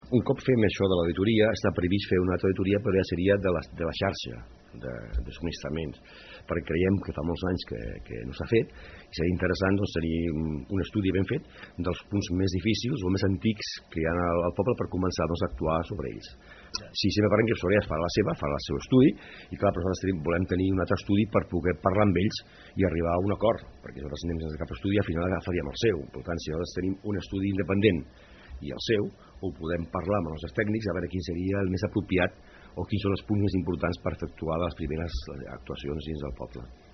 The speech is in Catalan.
Un cop fem això de l'auditoria, està previst fer una altra auditoria, però ja seria de la xarxa de subministraments, perquè creiem que fa molts anys que no s'ha fet, i seria interessant tenir un estudi ben fet dels punts més difícils o més antics que hi ha al poble per començar a actuar sobre ells. Si me parlen que Soreas farà el seu estudi, i clar, però nosaltres volem tenir un altre estudi per poder parlar amb ells i arribar a un acord, perquè nosaltres anem sense cap estudi i al final agafaríem el seu. Per tant, si nosaltres tenim un estudi independent i el seu, ho podem parlar amb els nostres tècnics a veure quin seria el més apropiat o quins són els punts més importants per efectuar les primeres actuacions dins del poble.